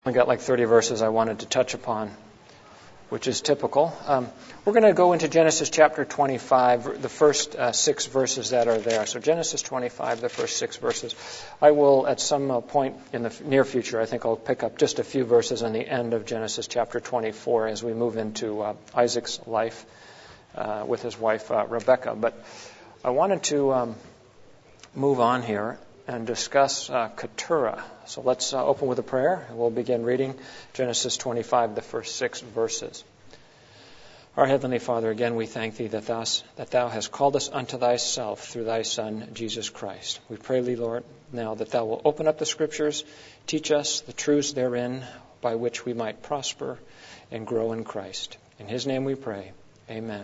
I got like 30 verses I wanted to touch upon, which is typical. We're going to go into Genesis chapter 25, the first 6 verses that are there. So Genesis 25, the first 6 verses. I will, at some point in the near future, I think I'll pick up just a few verses on the end of Genesis chapter 24 as we move into Isaac's life with his wife Rebekah. But I wanted to move on here and discuss Keturah. So let's open with a prayer, and we'll begin reading Genesis 25, the first 6 verses. Our Heavenly Father, again we thank Thee that Thou hast called us unto Thyself through Thy Son, Jesus Christ. We pray Thee, Lord, now that Thou will open up the Scriptures, teach us the truths therein by which we might prosper and grow in Christ. In His name we pray. Amen.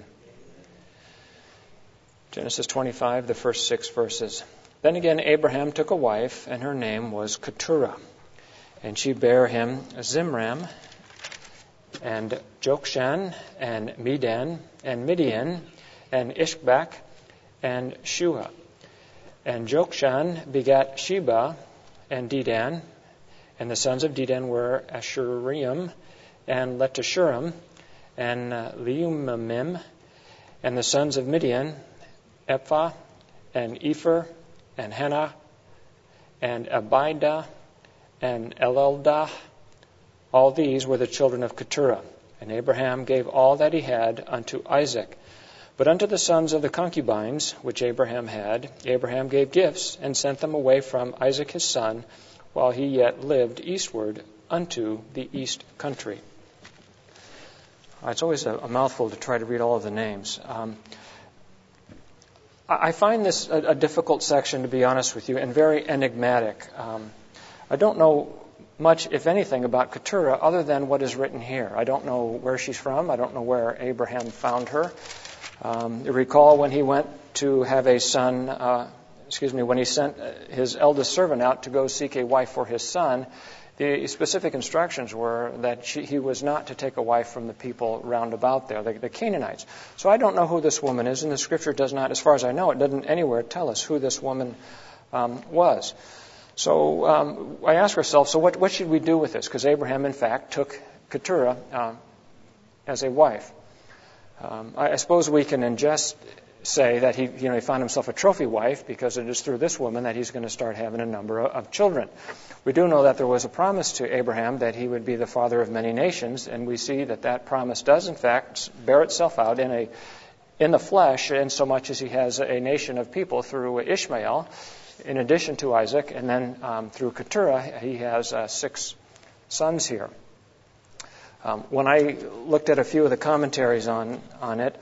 Genesis 25, the first 6 verses. Then again Abraham took a wife, and her name was Keturah. And she bare him Zimram, and Jokshan, and Medan, and Midian, and Ishbak, and Shua. And Jokshan begat Sheba, and Dedan. And the sons of Dedan were Ashuriam, and Letashurim, and Leumamim. And the sons of Midian, Ephah, and Epher, and Hannah, and Abidah, and Eleldah. All these were the children of Keturah. And Abraham gave all that he had unto Isaac. But unto the sons of the concubines, which Abraham had, Abraham gave gifts, and sent them away from Isaac his son, while he yet lived eastward unto the east country. It's always a mouthful to try to read all of the names. I find this a difficult section, to be honest with you, and very enigmatic. I don't know much, if anything, about Keturah other than what is written here. I don't know where she's from. I don't know where Abraham found her. You recall when he went to have a son, when he sent his eldest servant out to go seek a wife for his son, the specific instructions were that he was not to take a wife from the people round about there, the Canaanites. So I don't know who this woman is, and the Scripture does not, as far as I know, it doesn't anywhere tell us who this woman was. So I ask ourselves, so what should we do with this? Because Abraham, in fact, took Keturah as a wife. I suppose we can just say that he found himself a trophy wife, because it is through this woman that he's going to start having a number of children. We do know that there was a promise to Abraham that he would be the father of many nations, and we see that promise does, in fact, bear itself out in the flesh, in so much as he has a nation of people through Ishmael, in addition to Isaac, and then through Keturah, he has 6 sons here. When I looked at a few of the commentaries on it,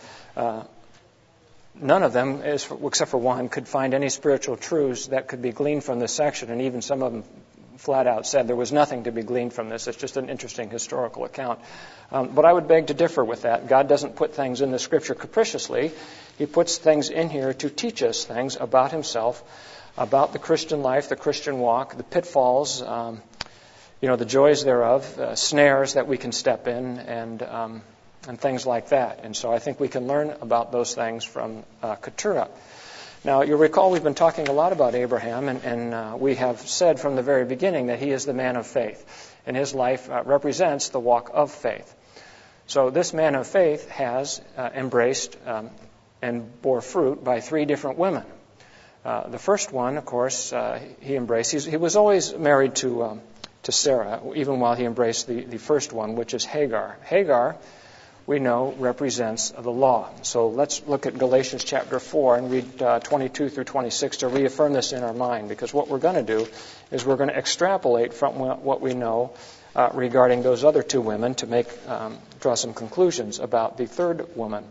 none of them, except for one, could find any spiritual truths that could be gleaned from this section, and even some of them flat out said there was nothing to be gleaned from this. It's just an interesting historical account. But I would beg to differ with that. God doesn't put things in the Scripture capriciously. He puts things in here to teach us things about Himself, about the Christian life, the Christian walk, the pitfalls, the joys thereof, snares that we can step in, and things like that. And so I think we can learn about those things from Keturah. Now, you'll recall we've been talking a lot about Abraham, and we have said from the very beginning that he is the man of faith, and his life represents the walk of faith. So this man of faith has embraced and bore fruit by 3 different women. The first one, of course, he embraced. He was always married to Sarah, even while he embraced the first one, which is Hagar. Hagar, we know, represents the law. So let's look at Galatians chapter 4 and read 22 through 26 to reaffirm this in our mind, because what we're going to do is we're going to extrapolate from what we know regarding those other 2 women to draw some conclusions about the third woman.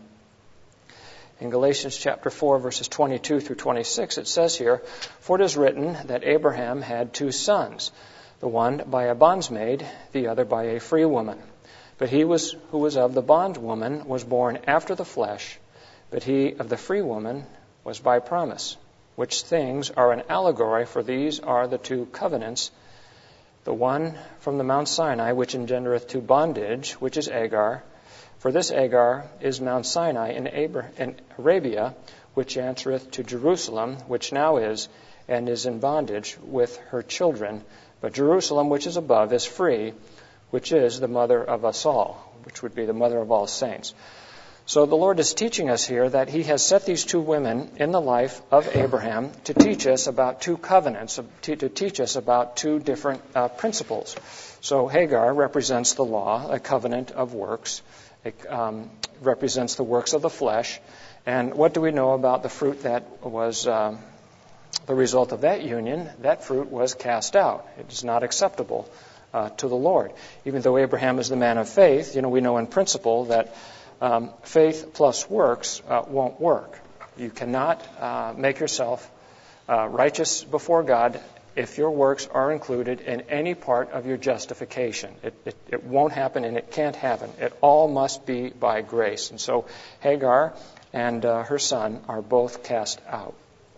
In Galatians chapter 4, verses 22 through 26, it says here, "For it is written that Abraham had 2 sons, the one by a bondmaid, the other by a free woman. But he who was of the bondwoman was born after the flesh, but he of the free woman was by promise, which things are an allegory, for these are the 2 covenants, the one from the Mount Sinai, which engendereth to bondage, which is Hagar. For this Hagar is Mount Sinai in Arabia, which answereth to Jerusalem, which now is, and is in bondage with her children. But Jerusalem, which is above, is free, which is the mother of us all, which would be the mother of all saints. So the Lord is teaching us here that He has set these two women in the life of Abraham to teach us about two covenants, to teach us about two different principles. So Hagar represents the law, a covenant of works. It represents the works of the flesh. And what do we know about the fruit that was the result of that union? That fruit was cast out. It is not acceptable to the Lord. Even though Abraham is the man of faith, we know in principle that faith plus works won't work. You cannot make yourself righteous before God if your works are included in any part of your justification. It won't happen, and it can't happen. It all must be by grace. And so Hagar and her son are both cast out.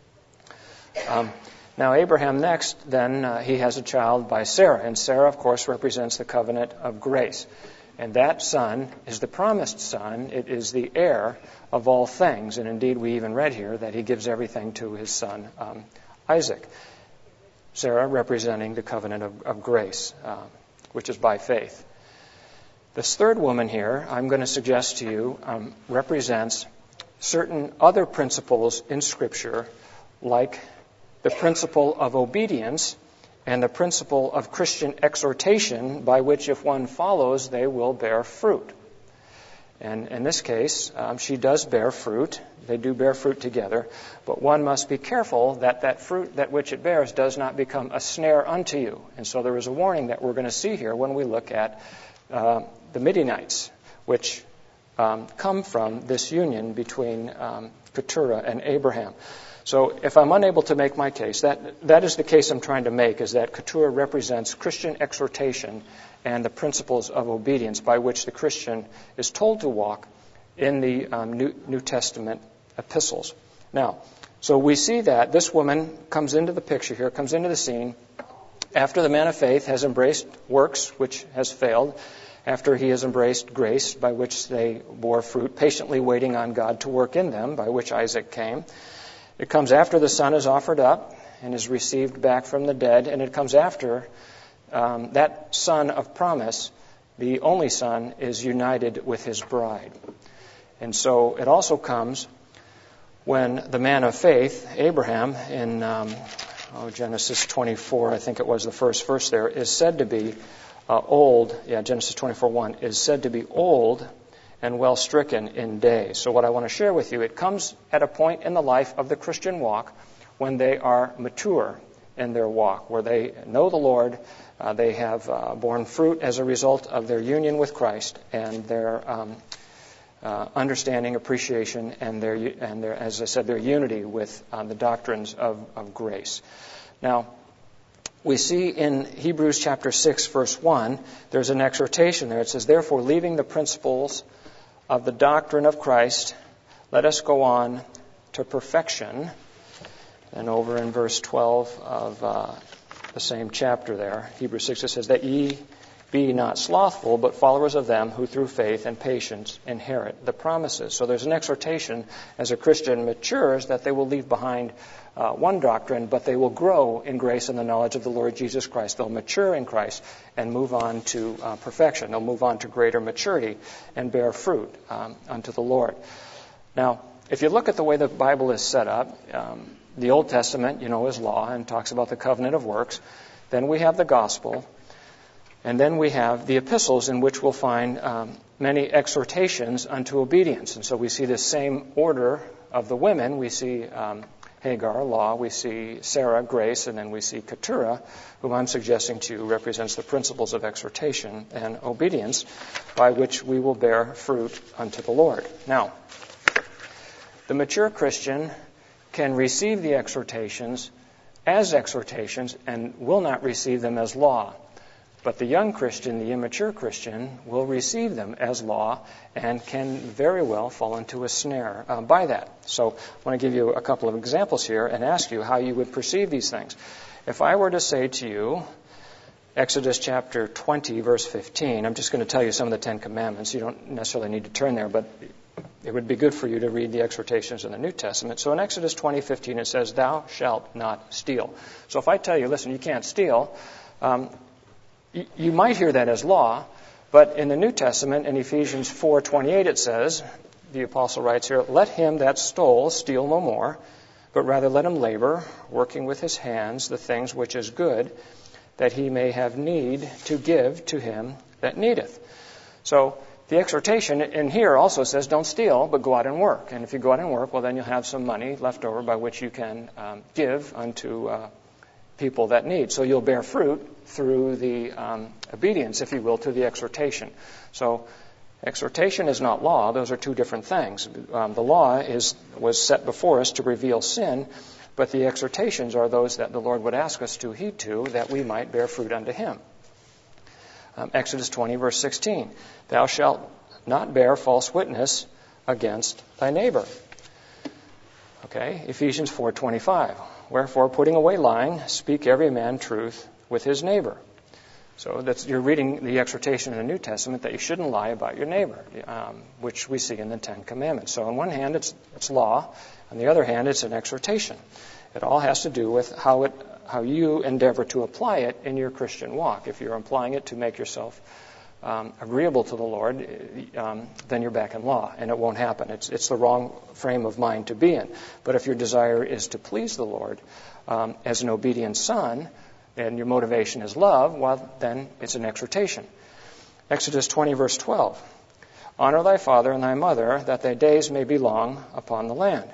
Now Abraham next, then, he has a child by Sarah. And Sarah, of course, represents the covenant of grace. And that son is the promised son. It is the heir of all things. And indeed, we even read here that he gives everything to his son Isaac. Sarah representing the covenant of grace, which is by faith. This third woman here, I'm going to suggest to you, represents certain other principles in Scripture, like the principle of obedience and the principle of Christian exhortation, by which if one follows, they will bear fruit. And in this case, she does bear fruit. They do bear fruit together. But one must be careful that that fruit that which it bears does not become a snare unto you. And so there is a warning that we're going to see here when we look at the Midianites, which come from this union between Keturah and Abraham. So if I'm unable to make my case, that is the case I'm trying to make, is that Keturah represents Christian exhortation and the principles of obedience by which the Christian is told to walk in the New Testament epistles. Now, so we see that this woman comes into the picture here, comes into the scene after the man of faith has embraced works which has failed, after he has embraced grace by which they bore fruit, patiently waiting on God to work in them, by which Isaac came. It comes after the son is offered up and is received back from the dead, and it comes after that son of promise, the only son, is united with his bride. And so it also comes when the man of faith, Abraham, in Genesis 24, I think it was the first verse there, is said to be old. Genesis 24:1 is said to be old and well stricken in days. So what I want to share with you, it comes at a point in the life of the Christian walk when they are mature in their walk, where they know the Lord, they have borne fruit as a result of their union with Christ and their understanding, appreciation, and their, as I said, their unity with the doctrines of grace. Now, we see in Hebrews chapter 6, verse 1, there's an exhortation there. It says, "Therefore, leaving the principles of the doctrine of Christ, let us go on to perfection." And over in verse 12 of the same chapter there, Hebrews 6, it says, "That ye be not slothful, but followers of them who through faith and patience inherit the promises." So there's an exhortation as a Christian matures that they will leave behind one doctrine, but they will grow in grace and the knowledge of the Lord Jesus Christ. They'll mature in Christ and move on to perfection. They'll move on to greater maturity and bear fruit unto the Lord. Now, if you look at the way the Bible is set up, the Old Testament, is law and talks about the covenant of works. Then we have the gospel. And then we have the epistles, in which we'll find many exhortations unto obedience. And so we see the same order of the women. We see Hagar, law. We see Sarah, grace. And then we see Keturah, whom I'm suggesting to you represents the principles of exhortation and obedience by which we will bear fruit unto the Lord. Now, the mature Christian can receive the exhortations as exhortations and will not receive them as law. But the young Christian, the immature Christian, will receive them as law and can very well fall into a snare by that. So I want to give you a couple of examples here and ask you how you would perceive these things. If I were to say to you, Exodus chapter 20, verse 15, I'm just going to tell you some of the Ten Commandments. You don't necessarily need to turn there, but it would be good for you to read the exhortations in the New Testament. So in Exodus 20:15, it says, "Thou shalt not steal." So if I tell you, listen, you can't steal, You might hear that as law, but in the New Testament, in Ephesians 4:28, it says, the apostle writes here, "Let him that stole steal no more, but rather let him labor, working with his hands the things which is good, that he may have need to give to him that needeth." So the exhortation in here also says, don't steal, but go out and work. And if you go out and work, well, then you'll have some money left over by which you can give unto people that need. So you'll bear fruit through the obedience, if you will, to the exhortation. So exhortation is not law. Those are two different things. The law was set before us to reveal sin, but the exhortations are those that the Lord would ask us to heed to, that we might bear fruit unto Him. Exodus 20, verse 16. "Thou shalt not bear false witness against thy neighbor." Okay, Ephesians 4:25. "Wherefore, putting away lying, speak every man truth with his neighbor." So you're reading the exhortation in the New Testament that you shouldn't lie about your neighbor, which we see in the Ten Commandments. So on one hand, it's law. On the other hand, it's an exhortation. It all has to do with how you endeavor to apply it in your Christian walk. If you're applying it to make yourself agreeable to the Lord, then you're back in law, and it won't happen. It's the wrong frame of mind to be in. But if your desire is to please the Lord as an obedient son, and your motivation is love, well, then it's an exhortation. Exodus 20, verse 12. "Honor thy father and thy mother, that thy days may be long upon the land."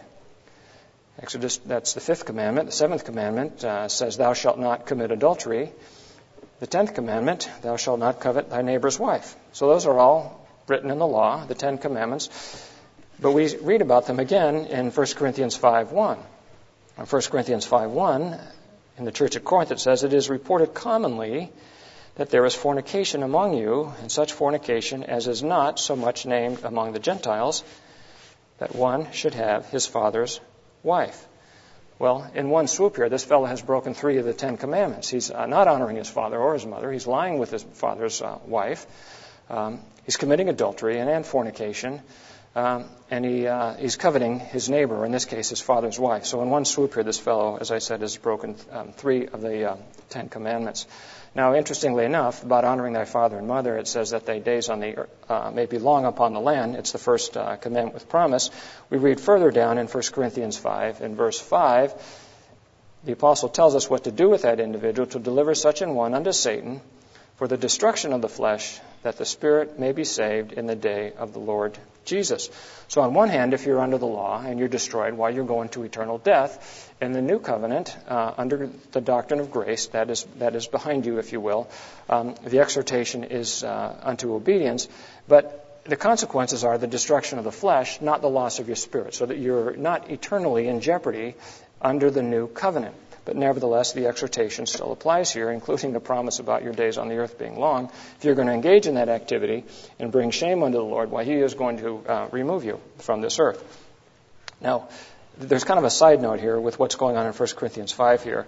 Exodus, that's the 5th commandment. The 7th commandment says, "Thou shalt not commit adultery." The 10th commandment, "Thou shalt not covet thy neighbor's wife." So those are all written in the law, the 10 commandments. But we read about them again in 1 Corinthians 5:1. In 1 Corinthians 5:1, in the church at Corinth, it says, "It is reported commonly that there is fornication among you, and such fornication as is not so much named among the Gentiles, that one should have his father's wife." Well, in one swoop here, this fellow has broken 3 of the 10 commandments. He's not honoring his father or his mother. He's lying with his father's wife. He's committing adultery and fornication. And he's coveting his neighbor, in this case his father's wife. So in one swoop here, this fellow, as I said, has broken 3 of the 10 commandments. Now, interestingly enough, about honoring thy father and mother, it says that thy days on the may be long upon the land. It's the first commandment with promise. We read further down in 1 Corinthians 5, in verse 5, the apostle tells us what to do with that individual: to deliver such an one unto Satan for the destruction of the flesh, that the spirit may be saved in the day of the Lord Jesus. So on one hand, if you're under the law and you're destroyed while you're going to eternal death, in the new covenant, under the doctrine of grace, that is behind you, if you will, the exhortation is unto obedience, but the consequences are the destruction of the flesh, not the loss of your spirit, so that you're not eternally in jeopardy under the new covenant. But nevertheless, the exhortation still applies here, including the promise about your days on the earth being long. If you're going to engage in that activity and bring shame unto the Lord, why, He is going to remove you from this earth. Now, there's kind of a side note here with what's going on in 1 Corinthians 5 here.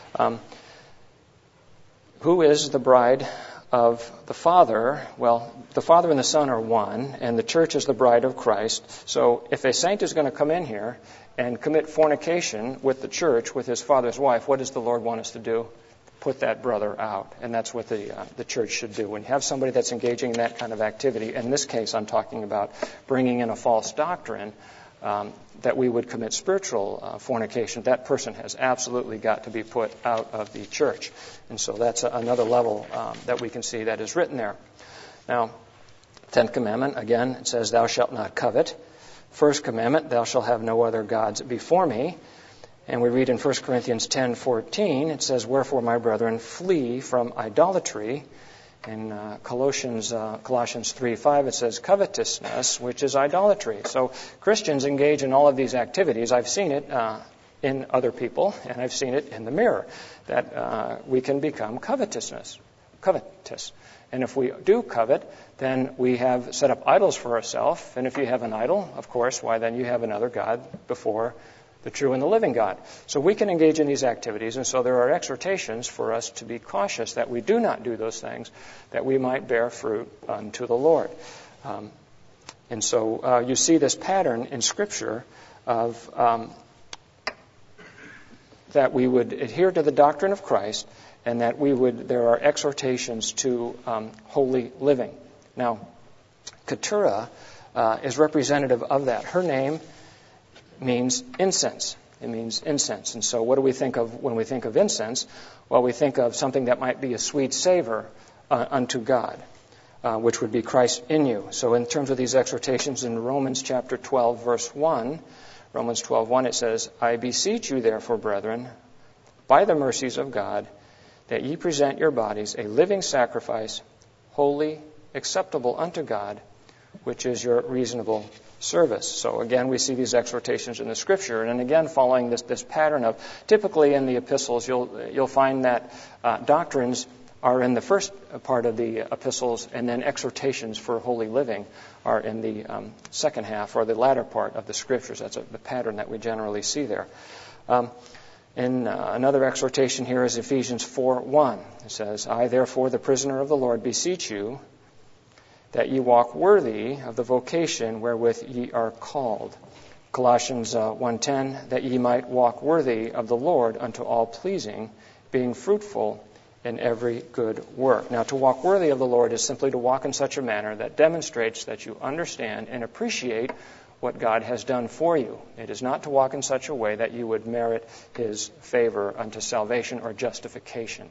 Who is the bride of the Father? Well, the Father and the Son are one, and the church is the bride of Christ. So if a saint is going to come in here and commit fornication with the church, with his father's wife, what does the Lord want us to do? Put that brother out. And that's what the church should do. When you have somebody that's engaging in that kind of activity, in this case I'm talking about bringing in a false doctrine, that we would commit spiritual fornication, that person has absolutely got to be put out of the church. And so that's another level that we can see that is written there. Now, 10th commandment, again, it says, "Thou shalt not covet." First commandment, "Thou shalt have no other gods before me." And we read in 1 Corinthians 10:14, it says, "Wherefore, my brethren, flee from idolatry." In Colossians 3:5, it says, "Covetousness, which is idolatry." So Christians engage in all of these activities. I've seen it in other people, and I've seen it in the mirror, that we can become covetous. And if we do covet, then we have set up idols for ourselves. And if you have an idol, of course, why then you have another God before the true and the living God. So we can engage in these activities, and so there are exhortations for us to be cautious that we do not do those things, that we might bear fruit unto the Lord. And so you see this pattern in Scripture of that we would adhere to the doctrine of Christ and that there are exhortations to holy living. Now, Keturah is representative of that. Her name means incense. It means incense. And so what do we think of when we think of incense? Well, we think of something that might be a sweet savor unto God, which would be Christ in you. So in terms of these exhortations in Romans chapter 12, verse 1, Romans 12:1, it says, I beseech you therefore, brethren, by the mercies of God, that ye present your bodies a living sacrifice, holy, acceptable unto God, which is your reasonable service. So again, we see these exhortations in the Scripture, and again, following this pattern of, typically in the epistles, you'll find that doctrines are in the first part of the epistles, and then exhortations for holy living are in the second half, or the latter part of the Scriptures. That's the pattern that we generally see there. Another exhortation here is Ephesians 4:1. It says, I therefore, the prisoner of the Lord, beseech you, that ye walk worthy of the vocation wherewith ye are called. Colossians 1:10, that ye might walk worthy of the Lord unto all pleasing, being fruitful in every good work. Now, to walk worthy of the Lord is simply to walk in such a manner that demonstrates that you understand and appreciate what God has done for you. It is not to walk in such a way that you would merit His favor unto salvation or justification.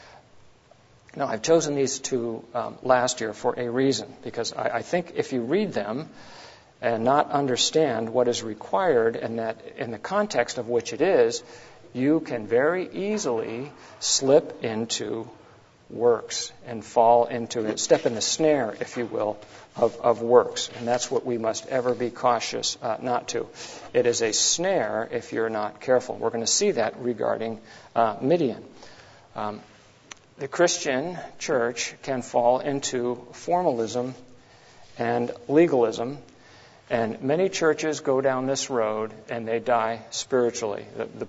Now, I've chosen these two last year for a reason, because I think if you read them and not understand what is required and that in the context of which it is, you can very easily slip into works and fall into it, step in the snare, if you will, of works. And that's what we must ever be cautious not to. It is a snare if you're not careful. We're going to see that regarding Midian. The Christian church can fall into formalism and legalism, and many churches go down this road and they die spiritually. The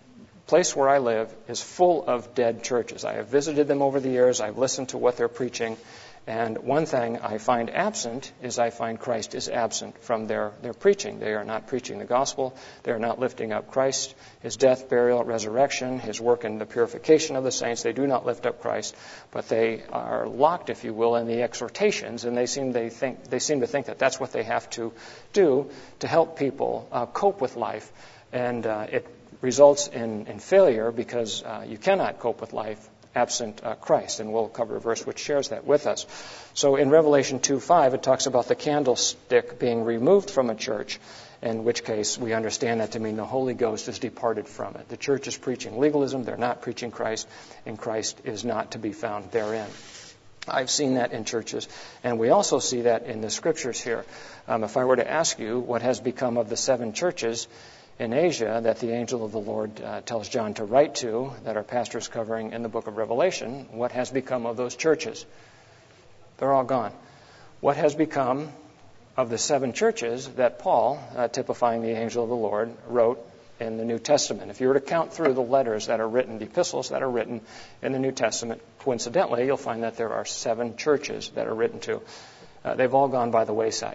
place where I live is full of dead churches. I have visited them over the years. I've listened to what they're preaching. And one thing I find absent is I find Christ is absent from their preaching. They are not preaching the gospel. They are not lifting up Christ, His death, burial, resurrection, His work in the purification of the saints. They do not lift up Christ, but they are locked, if you will, in the exhortations, and they seem to think that that's what they have to do to help people cope with life. And it results in failure, because you cannot cope with life absent Christ, and we'll cover a verse which shares that with us. So in Revelation 2:5, it talks about the candlestick being removed from a church, in which case we understand that to mean the Holy Ghost is departed from it. The church is preaching legalism, they're not preaching Christ, and Christ is not to be found therein. I've seen that in churches, and we also see that in the Scriptures here. If I were to ask you what has become of the 7 churches in Asia that the angel of the Lord tells John to write to, that our pastor is covering in the book of Revelation, what has become of those churches? They're all gone. What has become of the 7 churches that Paul, typifying the angel of the Lord, wrote in the New Testament? If you were to count through the letters that are written, the epistles that are written in the New Testament, coincidentally, you'll find that there are 7 churches that are written to. They've all gone by the wayside.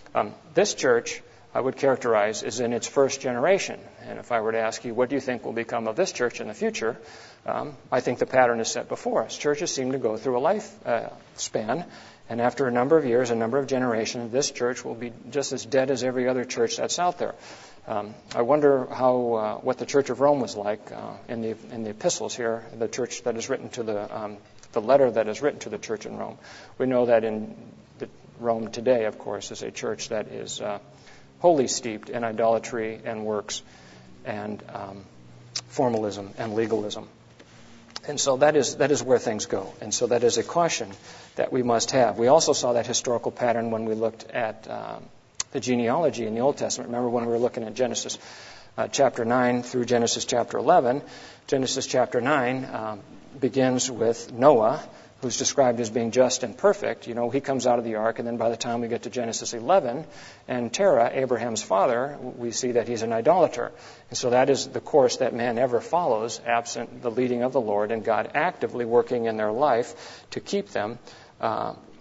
This church, I would characterize, is in its first generation. And if I were to ask you, what do you think will become of this church in the future? I think the pattern is set before us. Churches seem to go through a life span, and after a number of years, a number of generations, this church will be just as dead as every other church that's out there. I wonder what the Church of Rome was like in the epistles here, the church that is written to the letter that is written to the church in Rome. We know that in Rome today, of course, is a church that is wholly steeped in idolatry and works and formalism and legalism. And so that is where things go. And so that is a caution that we must have. We also saw that historical pattern when we looked at the genealogy in the Old Testament. Remember when we were looking at Genesis chapter 9 through Genesis chapter 11. Genesis chapter 9 begins with Noah, who's described as being just and perfect. You know, he comes out of the ark, and then by the time we get to Genesis 11, and Terah, Abraham's father, we see that he's an idolater. And so that is the course that man ever follows, absent the leading of the Lord and God actively working in their life to keep them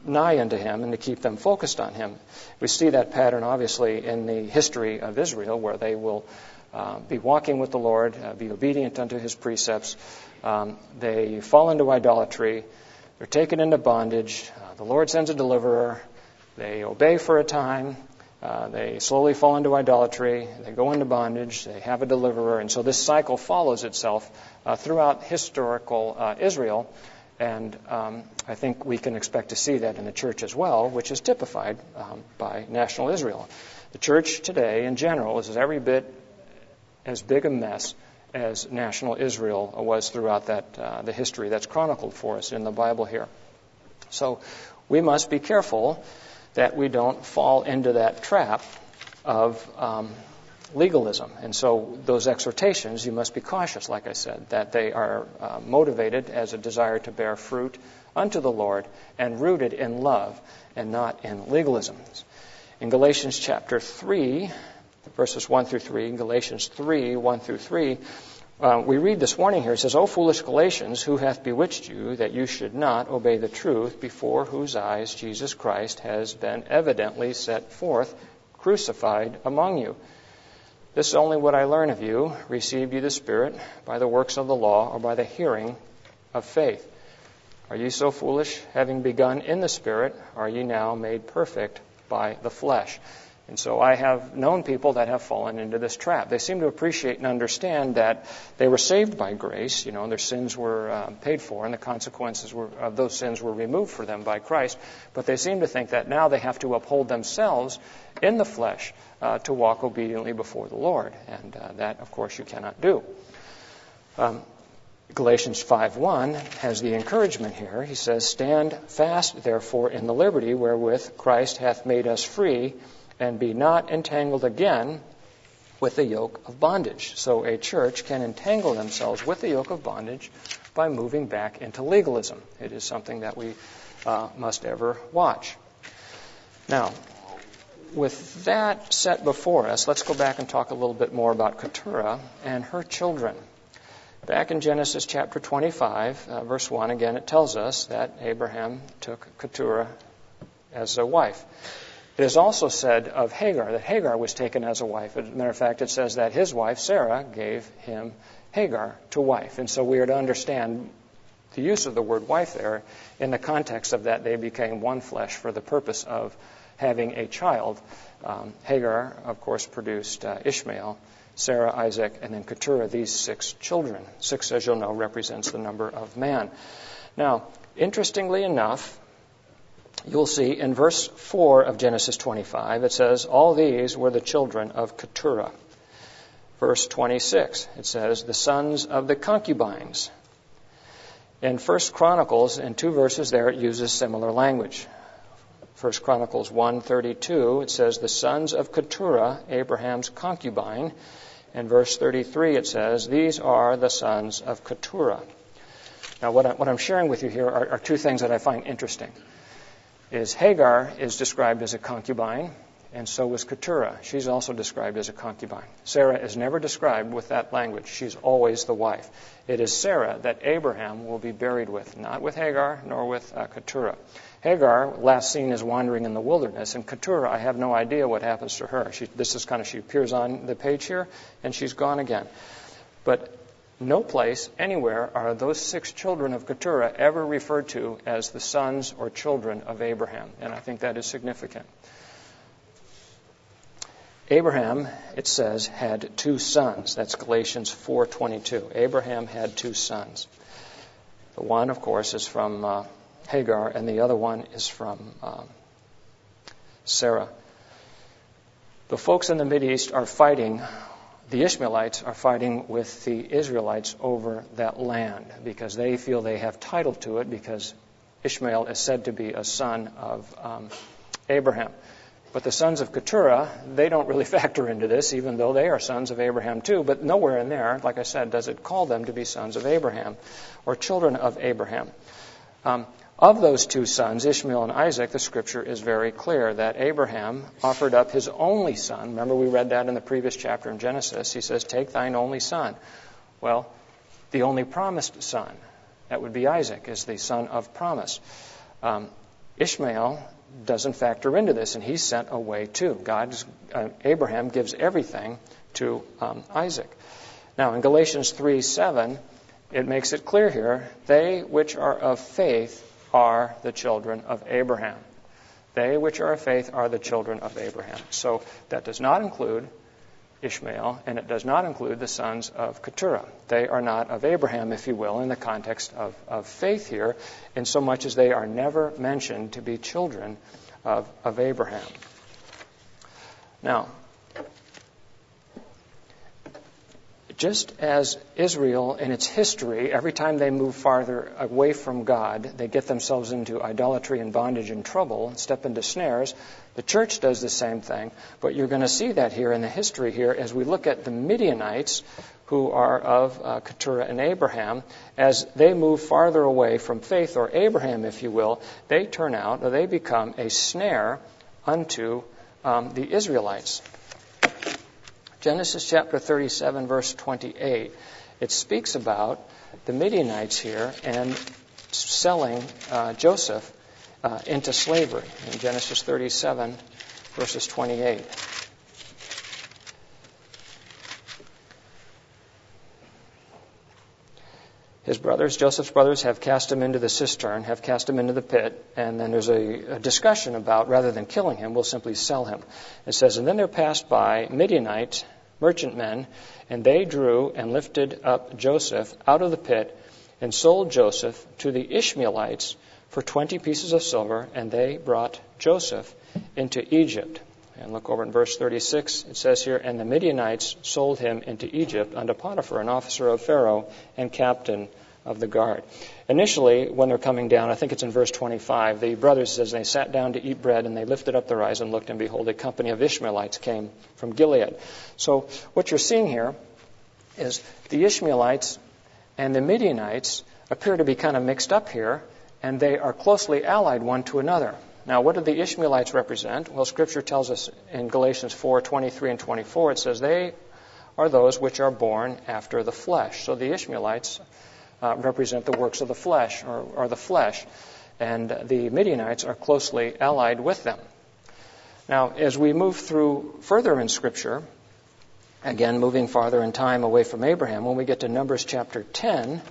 nigh unto him and to keep them focused on him. We see that pattern, obviously, in the history of Israel, where they will be walking with the Lord, be obedient unto his precepts. They fall into idolatry. They're taken into bondage. The Lord sends a deliverer. They obey for a time. They slowly fall into idolatry. They go into bondage. They have a deliverer. And so this cycle follows itself throughout historical Israel. And I think we can expect to see that in the church as well, which is typified by national Israel. The church today, in general, is every bit as big a mess as national Israel was throughout the history that's chronicled for us in the Bible here. So we must be careful that we don't fall into that trap of legalism. And so those exhortations, you must be cautious, like I said, that they are motivated as a desire to bear fruit unto the Lord and rooted in love and not in legalism. In Galatians chapter 3, verses 1 through 3, in Galatians 3, 1 through 3, we read this warning here. It says, O foolish Galatians, who hath bewitched you that you should not obey the truth, before whose eyes Jesus Christ has been evidently set forth, crucified among you? This is only what I learn of you. Received you the Spirit by the works of the law, or by the hearing of faith? Are you so foolish? Having begun in the Spirit, are ye now made perfect by the flesh? And so I have known people that have fallen into this trap. They seem to appreciate and understand that they were saved by grace. You know, their sins were paid for, and the consequences of those sins were removed for them by Christ. But they seem to think that now they have to uphold themselves in the flesh to walk obediently before the Lord. And that, of course, you cannot do. Galatians 5:1 has the encouragement here. He says, Stand fast, therefore, in the liberty wherewith Christ hath made us free, and be not entangled again with the yoke of bondage. So a church can entangle themselves with the yoke of bondage by moving back into legalism. It is something that we must ever watch. Now, with that set before us, let's go back and talk a little bit more about Keturah and her children. Back in Genesis chapter 25, verse 1, again, it tells us that Abraham took Keturah as a wife. It is also said of Hagar that Hagar was taken as a wife. As a matter of fact, it says that his wife, Sarah, gave him Hagar to wife. And so we are to understand the use of the word wife there in the context of that they became one flesh for the purpose of having a child. Hagar, of course, produced Ishmael, Sarah, Isaac, and then Keturah, these 6 children. 6, as you'll know, represents the number of man. Now, interestingly enough, you'll see in verse 4 of Genesis 25, it says, All these were the children of Keturah. Verse 26, it says, the sons of the concubines. In 1 Chronicles, in 2 verses there, it uses similar language. 1 Chronicles 1:32, it says, the sons of Keturah, Abraham's concubine. In verse 33, it says, these are the sons of Keturah. Now, what I'm sharing with you here are 2 things that I find interesting. Is Hagar is described as a concubine, and so was Keturah. She's also described as a concubine. Sarah is never described with that language. She's always the wife. It is Sarah that Abraham will be buried with, not with Hagar nor with Keturah. Hagar, last seen, is wandering in the wilderness, and Keturah, I have no idea what happens to her. She appears on the page here, and she's gone again. But no place, anywhere, are those 6 children of Keturah ever referred to as the sons or children of Abraham. And I think that is significant. Abraham, it says, had 2 sons. That's Galatians 4:22. Abraham had 2 sons. The one, of course, is from Hagar, and the other one is from Sarah. The folks in the Mideast are fighting. The Ishmaelites are fighting with the Israelites over that land because they feel they have title to it because Ishmael is said to be a son of Abraham. But the sons of Keturah, they don't really factor into this, even though they are sons of Abraham too. But nowhere in there, like I said, does it call them to be sons of Abraham or children of Abraham. Of those 2 sons, Ishmael and Isaac, the Scripture is very clear that Abraham offered up his only son. Remember, we read that in the previous chapter in Genesis. He says, take thine only son. Well, the only promised son, that would be Isaac, is the son of promise. Ishmael doesn't factor into this, and he's sent away too. Abraham gives everything to Isaac. Now, in Galatians 3:7, it makes it clear here, they which are of faith are the children of Abraham. They which are of faith are the children of Abraham. So that does not include Ishmael, and it does not include the sons of Keturah. They are not of Abraham, if you will, in the context of faith here, in so much as they are never mentioned to be children of Abraham. Now, just as Israel in its history, every time they move farther away from God, they get themselves into idolatry and bondage and trouble and step into snares, the church does the same thing. But you're going to see that here in the history here as we look at the Midianites, who are of Keturah and Abraham. As they move farther away from faith, or Abraham, if you will, they become a snare unto the Israelites. Genesis chapter 37, verse 28, it speaks about the Midianites here and selling Joseph into slavery. In Genesis 37, verses 28. Joseph's brothers, have cast him into the cistern, have cast him into the pit, and then there's a discussion about, rather than killing him, we'll simply sell him. It says, and then there passed by Midianite merchantmen, and they drew and lifted up Joseph out of the pit, and sold Joseph to the Ishmaelites for 20 pieces of silver, and they brought Joseph into Egypt. And look over in verse 36, it says here, and the Midianites sold him into Egypt unto Potiphar, an officer of Pharaoh and captain of the guard. Initially, when they're coming down, I think it's in verse 25, the brothers says they sat down to eat bread, and they lifted up their eyes and looked, and behold, a company of Ishmaelites came from Gilead. So what you're seeing here is the Ishmaelites and the Midianites appear to be kind of mixed up here, and they are closely allied one to another. Now, what do the Ishmaelites represent? Well, Scripture tells us in Galatians 4:23 and 24, it says, they are those which are born after the flesh. So the Ishmaelites represent the works of the flesh, or the flesh, and the Midianites are closely allied with them. Now, as we move through further in Scripture, again, moving farther in time away from Abraham, when we get to Numbers chapter 10,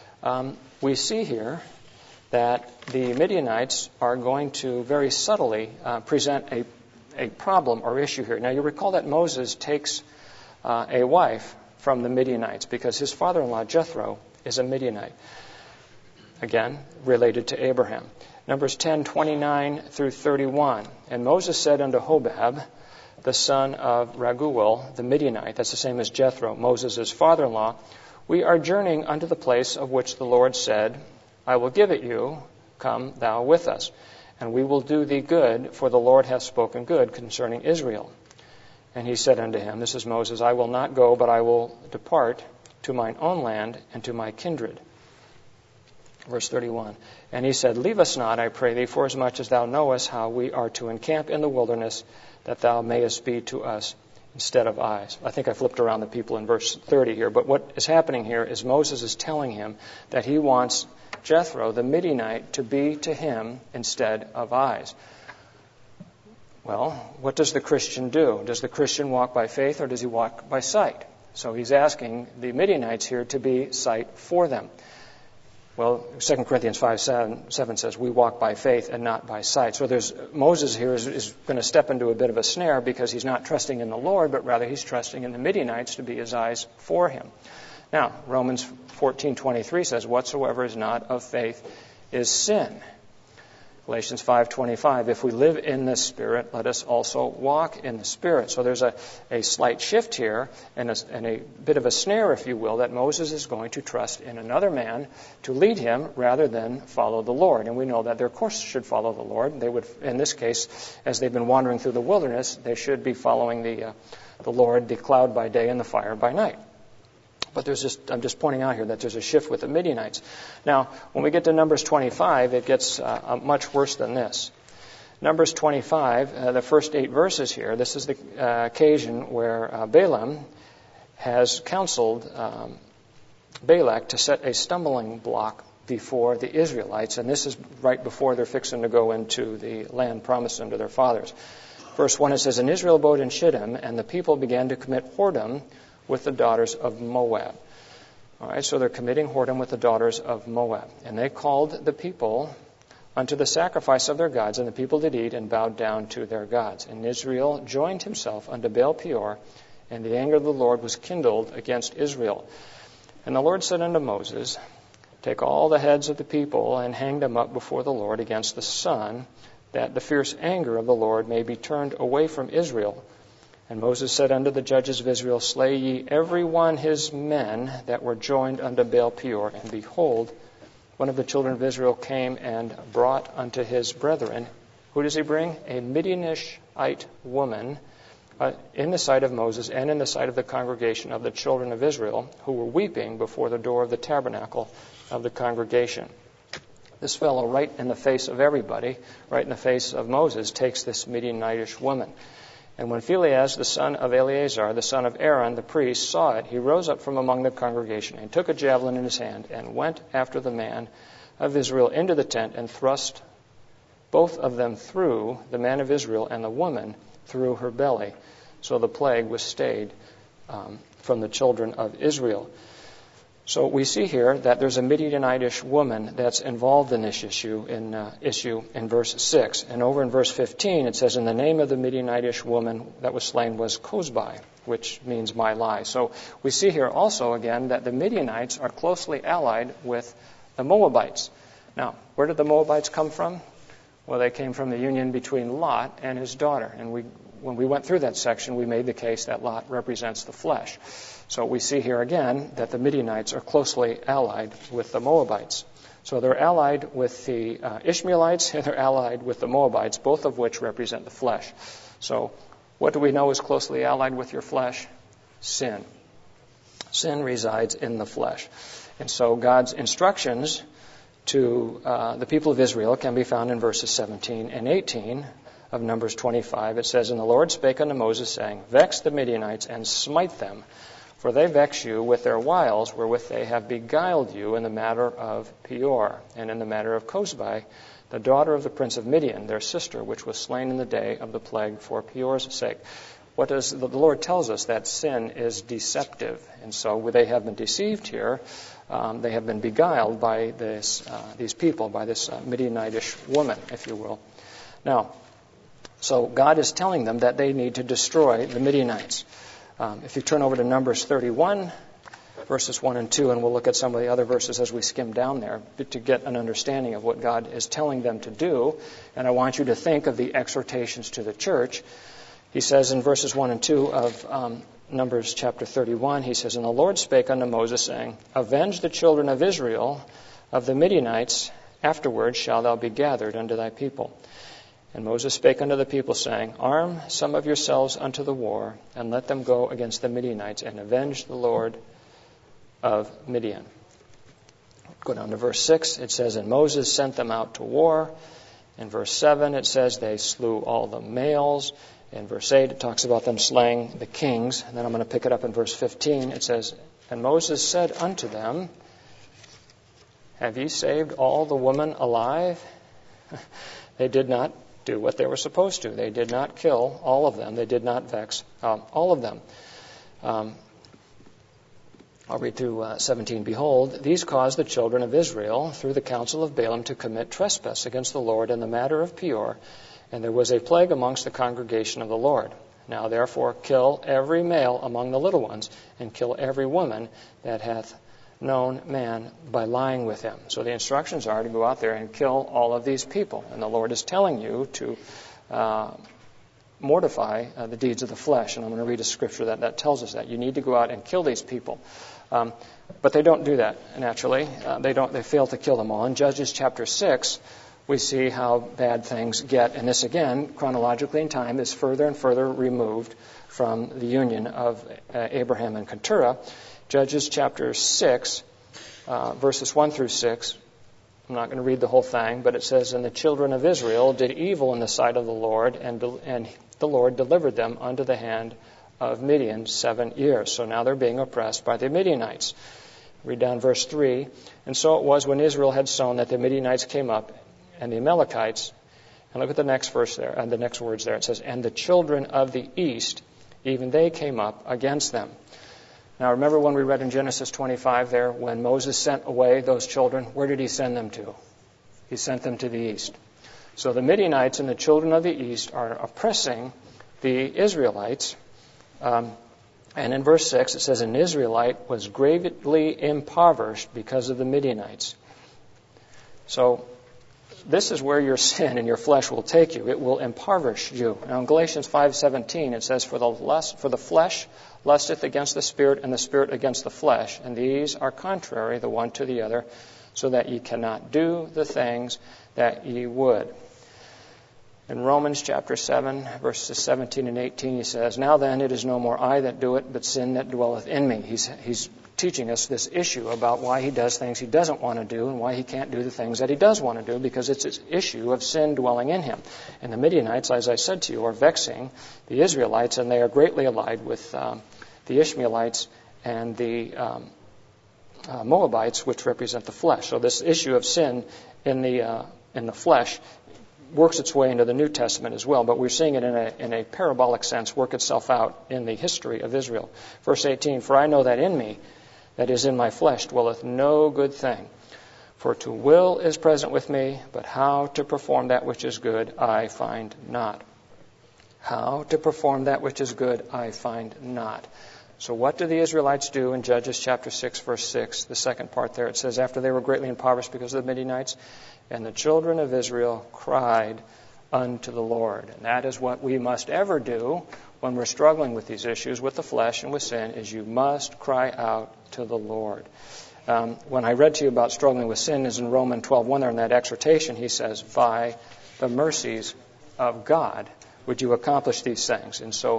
we see here that the Midianites are going to very subtly present a problem or issue here. Now, you recall that Moses takes a wife from the Midianites because his father-in-law, Jethro, is a Midianite. Again, related to Abraham. Numbers 10:29 through 31. And Moses said unto Hobab, the son of Raguel, the Midianite, that's the same as Jethro, Moses' father-in-law, we are journeying unto the place of which the Lord said, I will give it you, come thou with us, and we will do thee good, for the Lord hath spoken good concerning Israel. And he said unto him, this is Moses, I will not go, but I will depart to mine own land and to my kindred. Verse 31. And he said, leave us not, I pray thee, forasmuch as thou knowest how we are to encamp in the wilderness, that thou mayest be to us instead of eyes. I think I flipped around the people in verse 30 here, but what is happening here is Moses is telling him that he wants Jethro, the Midianite, to be to him instead of eyes. Well, what does the Christian do? Does the Christian walk by faith, or does he walk by sight? So he's asking the Midianites here to be sight for them. Well, 2 Corinthians 5:7 says, we walk by faith and not by sight. So Moses here is going to step into a bit of a snare because he's not trusting in the Lord, but rather he's trusting in the Midianites to be his eyes for him. Now, Romans 14:23 says, whatsoever is not of faith is sin. Galatians 5:25, if we live in the Spirit, let us also walk in the Spirit. So there's a slight shift here and a bit of a snare, if you will, that Moses is going to trust in another man to lead him rather than follow the Lord. And we know that their course should follow the Lord. They would, in this case, as they've been wandering through the wilderness, they should be following the Lord, the cloud by day and the fire by night. But I'm just pointing out here that there's a shift with the Midianites. Now, when we get to Numbers 25, it gets much worse than this. Numbers 25, the first 8 verses here, this is the occasion where Balaam has counseled Balak to set a stumbling block before the Israelites, and this is right before they're fixing to go into the land promised unto their fathers. Verse 1, it says, And Israel abode in Shittim, and the people began to commit whoredom with the daughters of Moab. All right, so they're committing whoredom with the daughters of Moab. And they called the people unto the sacrifice of their gods, and the people did eat and bowed down to their gods. And Israel joined himself unto Baal Peor, and the anger of the Lord was kindled against Israel. And the Lord said unto Moses, Take all the heads of the people and hang them up before the Lord against the sun, that the fierce anger of the Lord may be turned away from Israel. And Moses said unto the judges of Israel, Slay ye every one his men that were joined unto Baal Peor. And behold, one of the children of Israel came and brought unto his brethren. Who does he bring? A Midianite woman, in the sight of Moses and in the sight of the congregation of the children of Israel, who were weeping before the door of the tabernacle of the congregation. This fellow, right in the face of everybody, right in the face of Moses, takes this Midianitish woman. And when Phinehas, the son of Eleazar, the son of Aaron, the priest, saw it, he rose up from among the congregation and took a javelin in his hand and went after the man of Israel into the tent and thrust both of them through, the man of Israel and the woman through her belly. So the plague was stayed from the children of Israel. So we see here that there's a Midianitish woman that's involved in this issue in verse 6. And over in verse 15 it says, And the name of the Midianitish woman that was slain was Cozbi, which means my lie. So we see here also again that the Midianites are closely allied with the Moabites. Now, where did the Moabites come from? Well, they came from the union between Lot and his daughter. And when we went through that section, we made the case that Lot represents the flesh. So we see here again that the Midianites are closely allied with the Moabites. So they're allied with the Ishmaelites and they're allied with the Moabites, both of which represent the flesh. So what do we know is closely allied with your flesh? Sin. Sin resides in the flesh. And so God's instructions to the people of Israel can be found in verses 17 and 18 of Numbers 25. It says, And the Lord spake unto Moses, saying, Vex the Midianites and smite them, for they vex you with their wiles, wherewith they have beguiled you in the matter of Peor, and in the matter of Cozbi, the daughter of the prince of Midian, their sister, which was slain in the day of the plague for Peor's sake. What does the Lord tells us that sin is deceptive, and so they have been deceived here. They have been beguiled by these people, by this Midianitish woman, if you will. Now, so God is telling them that they need to destroy the Midianites. If you turn over to Numbers 31, verses 1 and 2, and we'll look at some of the other verses as we skim down there to get an understanding of what God is telling them to do. And I want you to think of the exhortations to the church. He says in verses 1 and 2 of Numbers chapter 31, he says, And the Lord spake unto Moses, saying, Avenge the children of Israel of the Midianites, afterward shalt thou be gathered unto thy people. And Moses spake unto the people, saying, Arm some of yourselves unto the war, and let them go against the Midianites, and avenge the Lord of Midian. Go down to verse 6. It says, And Moses sent them out to war. In verse 7, it says, They slew all the males. In verse 8, it talks about them slaying the kings. And then I'm going to pick it up in verse 15. It says, And Moses said unto them, Have ye saved all the women alive? They did not do what they were supposed to. They did not kill all of them. They did not vex all of them. I'll read through 17. Behold, these caused the children of Israel, through the counsel of Balaam, to commit trespass against the Lord in the matter of Peor, and there was a plague amongst the congregation of the Lord. Now therefore kill every male among the little ones, and kill every woman that hath known man by lying with him. So the instructions are to go out there and kill all of these people. And the Lord is telling you to mortify the deeds of the flesh. And I'm going to read a scripture that tells us that. You need to go out and kill these people. But they don't do that naturally. They fail to kill them all. In Judges chapter 6, we see how bad things get. And this, again, chronologically in time, is further and further removed from the union of Abraham and Keturah. Judges chapter 6, verses 1 through 6. I'm not going to read the whole thing, but it says, And the children of Israel did evil in the sight of the Lord, and the Lord delivered them unto the hand of Midian 7 years. So now they're being oppressed by the Midianites. Read down verse 3. And so it was when Israel had sown that the Midianites came up, and the Amalekites, and look at the next verse there, and the next words there. It says, and the children of the east, even they came up against them. Now remember when we read in Genesis 25 there, when Moses sent away those children, where did he send them to? He sent them to the east. So the Midianites and the children of the east are oppressing the Israelites. And in verse 6 it says, an Israelite was greatly impoverished because of the Midianites. So this is where your sin and your flesh will take you. It will impoverish you. Now in Galatians 5:17 it says, for the flesh lusteth against the Spirit, and the Spirit against the flesh, and these are contrary the one to the other, so that ye cannot do the things that ye would. In Romans chapter 7, verses 17 and 18, he says, now then it is no more I that do it, but sin that dwelleth in me. He's teaching us this issue about why he does things he doesn't want to do and why he can't do the things that he does want to do, because it's this issue of sin dwelling in him. And the Midianites, as I said to you, are vexing the Israelites, and they are greatly allied with the Ishmaelites and the Moabites, which represent the flesh. So this issue of sin in the flesh works its way into the New Testament as well, but we're seeing it in a parabolic sense work itself out in the history of Israel. Verse 18, for I know that in me, that is in my flesh, dwelleth no good thing. For to will is present with me, but how to perform that which is good I find not. How to perform that which is good I find not. So what do the Israelites do in Judges chapter 6, verse 6, the second part there? It says, after they were greatly impoverished because of the Midianites, and the children of Israel cried unto the Lord. And that is what we must ever do when we're struggling with these issues, with the flesh and with sin, is you must cry out to the Lord. When I read to you about struggling with sin is in Romans 12:1 there in that exhortation, he says, by the mercies of God would you accomplish these things. And so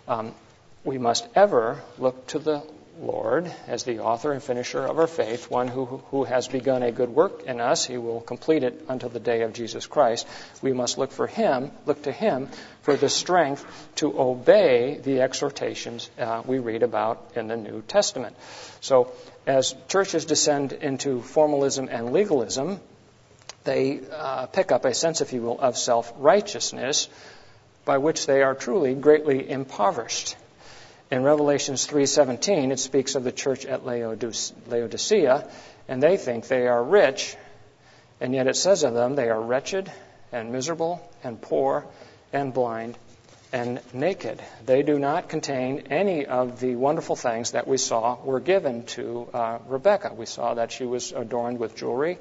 we must ever look to the Lord as the author and finisher of our faith, one who has begun a good work in us. He will complete it until the day of Jesus Christ. We must look to Him for the strength to obey the exhortations we read about in the New Testament. So as churches descend into formalism and legalism, they pick up a sense, if you will, of self-righteousness by which they are truly greatly impoverished. In Revelations 3:17, it speaks of the church at Laodicea, and they think they are rich, and yet it says of them they are wretched and miserable and poor and blind and naked. They do not contain any of the wonderful things that we saw were given to Rebekah. We saw that she was adorned with jewelry.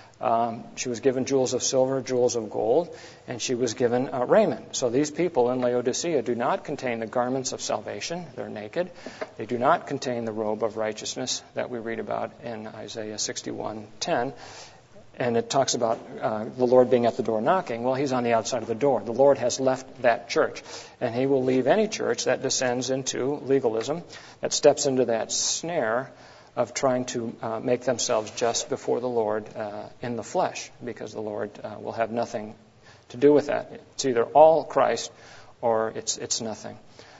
She was given jewels of silver, jewels of gold, and she was given raiment. So these people in Laodicea do not contain the garments of salvation. They're naked. They do not contain the robe of righteousness that we read about in Isaiah 61:10. And it talks about the Lord being at the door knocking. Well, He's on the outside of the door. The Lord has left that church. And He will leave any church that descends into legalism, that steps into that snare of trying to make themselves just before the Lord in the flesh, because the Lord will have nothing to do with that. It's either all Christ or it's nothing.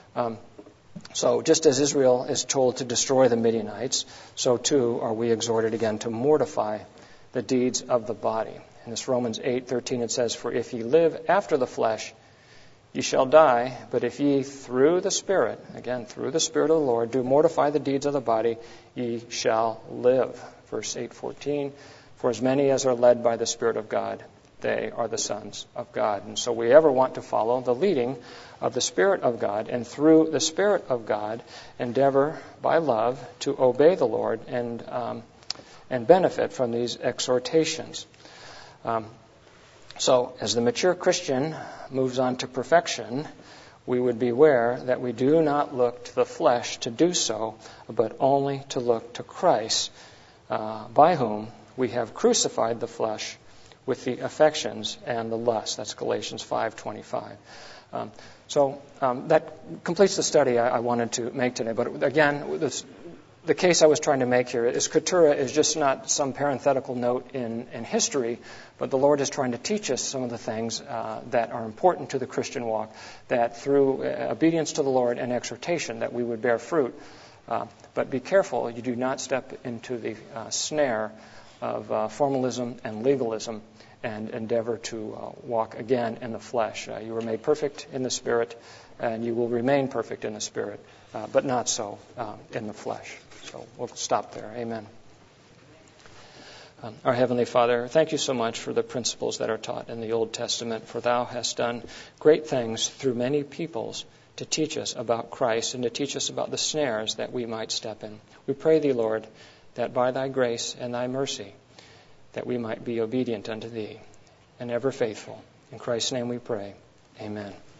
So just as Israel is told to destroy the Midianites, so too are we exhorted again to mortify the deeds of the body. In this Romans 8:13 it says, for if ye live after the flesh, ye shall die, but if ye through the Spirit, again, through the Spirit of the Lord, do mortify the deeds of the body, ye shall live. Verse 8:14, for as many as are led by the Spirit of God, they are the sons of God. And so we ever want to follow the leading of the Spirit of God, and through the Spirit of God, endeavor by love to obey the Lord and benefit from these exhortations. So, as the mature Christian moves on to perfection, we would beware that we do not look to the flesh to do so, but only to look to Christ, by whom we have crucified the flesh with the affections and the lusts. That's Galatians 5:25. So that completes the study I wanted to make today. But again, the case I was trying to make here is Keturah is just not some parenthetical note in history, but the Lord is trying to teach us some of the things that are important to the Christian walk, that through obedience to the Lord and exhortation that we would bear fruit But be careful you do not step into the snare of formalism and legalism and endeavor to walk again in the flesh. You were made perfect in the Spirit, and you will remain perfect in the Spirit, but not so in the flesh. So we'll stop there. Amen. Our Heavenly Father, thank you so much for the principles that are taught in the Old Testament, for thou hast done great things through many peoples to teach us about Christ and to teach us about the snares that we might step in. We pray thee, Lord, that by thy grace and thy mercy, that we might be obedient unto thee and ever faithful. In Christ's name we pray. Amen.